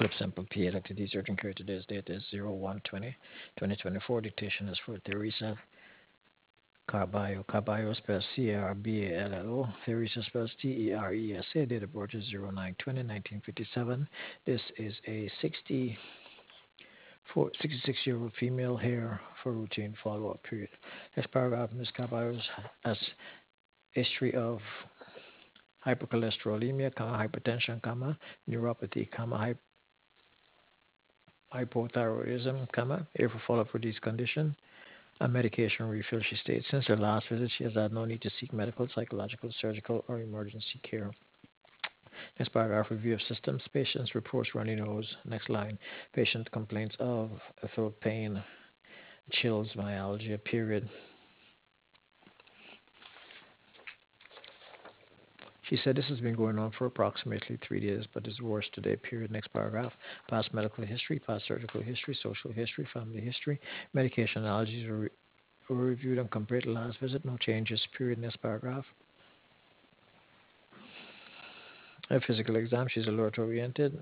Philip Sample PA. Dr. D. Urgent Care. Today's date is 01/20/2024. Dictation is for Teresa Carballo. Carballo spells Carballo. Teresa spells Teresa. Date of birth is 09/20/1957. This is a 66-year-old female here for routine follow-up period. Next paragraph, Ms. Carballo has history of hypercholesterolemia, hypertension, neuropathy, hypothyroidism, here for follow-up for these conditions. A medication refill, she states. Since her last visit, she has had no need to seek medical, psychological, surgical, or emergency care. Next paragraph, review of systems. Patient's reports runny nose. Next line, patient complains of throat pain, chills, myalgia, period. She said this has been going on for approximately 3 days, but is worse today, period. Next paragraph, past medical history, past surgical history, social history, family history, medication allergies were reviewed and compared to last visit. No changes, period. Next paragraph. A physical exam, she's alert oriented.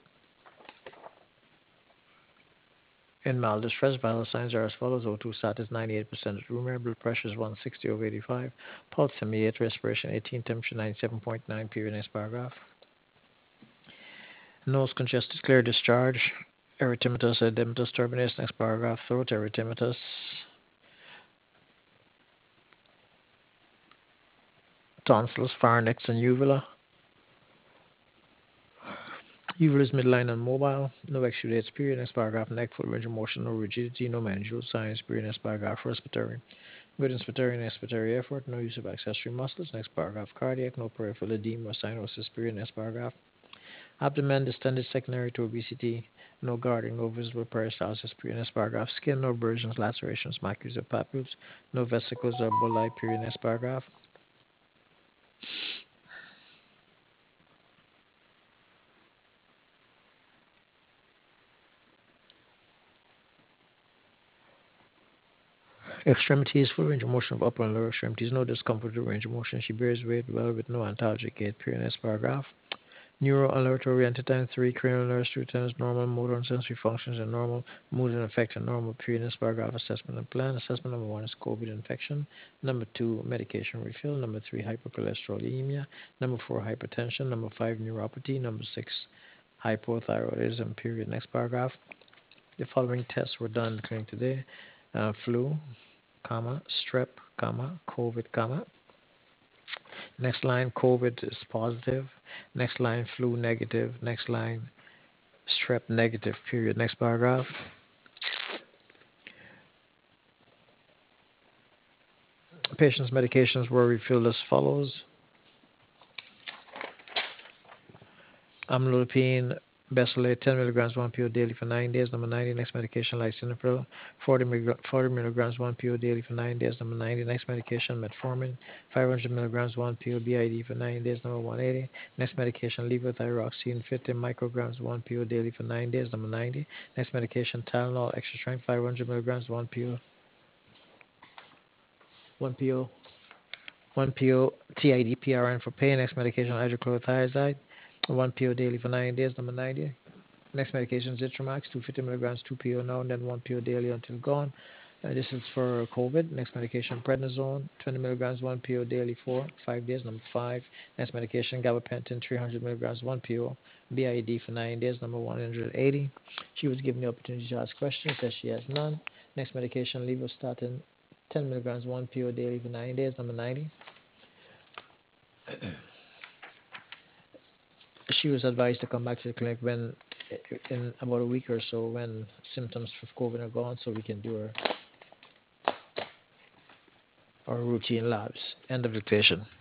In mild distress, vital signs are as follows. O2 sat is 98% room air, blood pressure is 160/85, pulse 78, respiration 18, temperature 97.9, period. Next paragraph. Nose congested, clear discharge, erythematous, edematous, turbinase. Next paragraph. Throat erythematous, tonsils, pharynx, and uvula. Uvula is midline and mobile. No exudates, period. Next paragraph. Neck, foot range of motion, no rigidity, no meningeal signs, period. Next paragraph. Respiratory. Good inspiratory and expiratory effort, no use of accessory muscles. Next paragraph. Cardiac, no peripheral edema or cyanosis, period. Next paragraph. Abdomen distended secondary to obesity, no guarding, no visible peristalsis, period. Next paragraph. Skin, no abrasions, lacerations, macules, or papules, no vesicles or bullae, period. Next paragraph. Extremities, full range of motion of upper and lower extremities, no discomfort or range of motion. She bears weight well with no antalgic gait, period. Next paragraph. Neuro alert oriented time 3, cranial nerves 2 times normal, motor and sensory functions are normal, mood and affect are normal, period. Next paragraph. Assessment and plan. Assessment number 1 is COVID infection. Number 2, medication refill. Number 3, hypercholesterolemia. Number 4, hypertension. Number 5, neuropathy. Number 6, hypothyroidism, period. Next paragraph. The following tests were done in the clinic today. Flu, strep, COVID, Next line, COVID is positive. Next line, flu negative. Next line, strep negative, period. Next paragraph. Patient's medications were refilled as follows. Amlodipine, Besolate, 10 milligrams 1 PO daily for 9 days. Number 90, next medication, lisinopril, 40 milligrams 1 PO daily for 9 days. Number 90, next medication, metformin, 500 milligrams 1 PO BID for 9 days. Number 180, next medication, levothyroxine, 50 micrograms 1 PO daily for 9 days. Number 90, next medication, Tylenol, extra strength, 500 milligrams 1 PO, 1 PO, 1 PO TID PRN for pain. Next medication, hydrochlorothiazide, 1 PO daily for 9 days. Number 90. Next medication, Zitromax, 250 milligrams, 2 PO now and then 1 PO daily until gone. This is for COVID. Next medication, prednisone, 20 milligrams, 1 PO daily for 5 days. Number 5. Next medication, gabapentin, 300 milligrams, 1 PO, BID for 9 days. Number 180. She was given the opportunity to ask questions, says she has none. Next medication, levostatin, 10 milligrams, 1 PO daily for 9 days. Number 90. She was advised to come back to the clinic when in about a week or so when symptoms of COVID are gone, so we can do our routine labs. End of dictation.